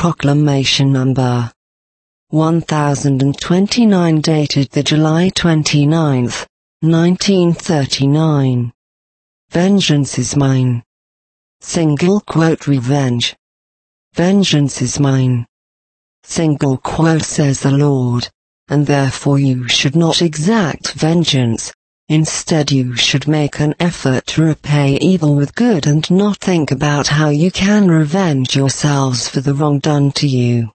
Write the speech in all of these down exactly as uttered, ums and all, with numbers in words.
Proclamation number one thousand twenty-nine dated the July twenty-ninth, nineteen thirty-nine. Vengeance is mine. Single quote Revenge. Vengeance is mine. Single quote says the Lord, and therefore you should not exact vengeance. Instead you should make an effort to repay evil with good and not think about how you can revenge yourselves for the wrong done to you.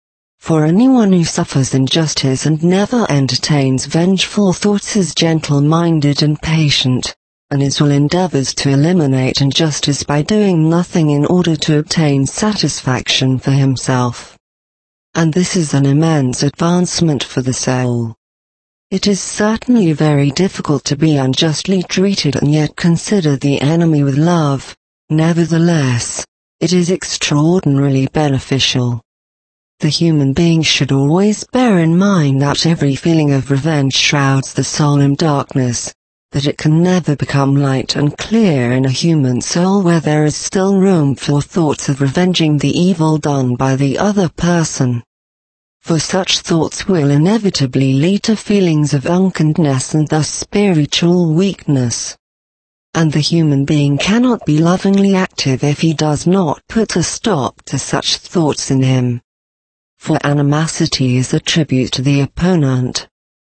For anyone who suffers injustice and never entertains vengeful thoughts is gentle-minded and patient, and his will endeavors to eliminate injustice by doing nothing in order to obtain satisfaction for himself. And this is an immense advancement for the soul. It is certainly very difficult to be unjustly treated and yet consider the enemy with love. Nevertheless, it is extraordinarily beneficial. The human being should always bear in mind that every feeling of revenge shrouds the soul in darkness, that it can never become light and clear in a human soul where there is still room for thoughts of revenging the evil done by the other person. For such thoughts will inevitably lead to feelings of unkindness and thus spiritual weakness. And the human being cannot be lovingly active if he does not put a stop to such thoughts in him. For animosity is a tribute to the opponent.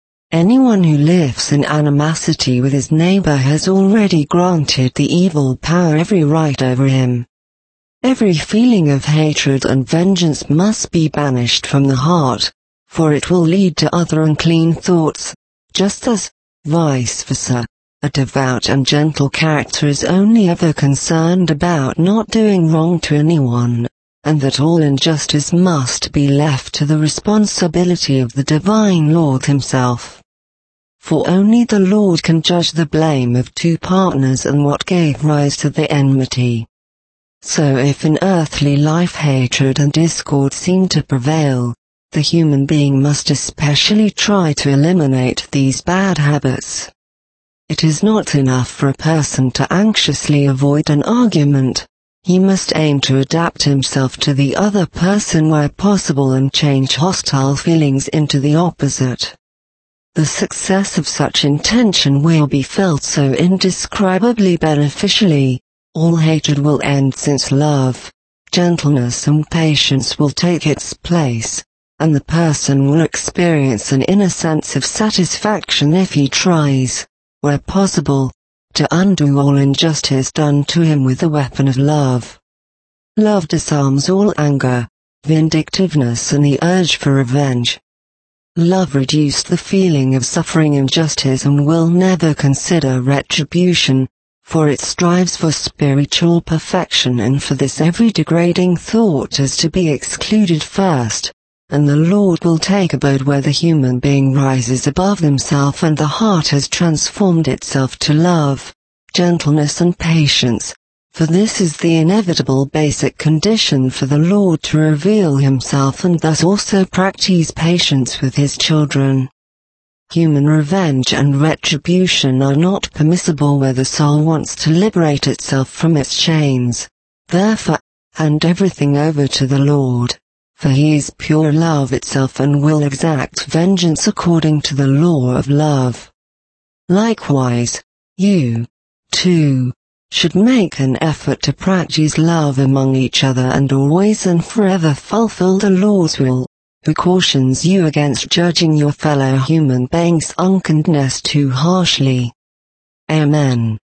Anyone who lives in animosity with his neighbor has already granted the evil power every right over him. Every feeling of hatred and vengeance must be banished from the heart, for it will lead to other unclean thoughts, just as, vice versa, a devout and gentle character is only ever concerned about not doing wrong to anyone, and that all injustice must be left to the responsibility of the Divine Lord himself. For only the Lord can judge the blame of two partners and what gave rise to the enmity. So if in earthly life hatred and discord seem to prevail, the human being must especially try to eliminate these bad habits. It is not enough for a person to anxiously avoid an argument. He must aim to adapt himself to the other person where possible and change hostile feelings into the opposite. The success of such intention will be felt so indescribably beneficially. All hatred will end since love, gentleness and patience will take its place, and the person will experience an inner sense of satisfaction if he tries, where possible, to undo all injustice done to him with the weapon of love. Love disarms all anger, vindictiveness and the urge for revenge. Love reduces the feeling of suffering injustice and will never consider retribution, for it strives for spiritual perfection, and for this every degrading thought is to be excluded first, and the Lord will take abode where the human being rises above himself and the heart has transformed itself to love, gentleness and patience, for this is the inevitable basic condition for the Lord to reveal himself and thus also practice patience with his children. Human revenge and retribution are not permissible where the soul wants to liberate itself from its chains. Therefore, hand everything over to the Lord, for he is pure love itself and will exact vengeance according to the law of love. Likewise, you, too, should make an effort to practice love among each other and always and forever fulfill the Lord's will, who cautions you against judging your fellow human beings' unkindness too harshly. Amen.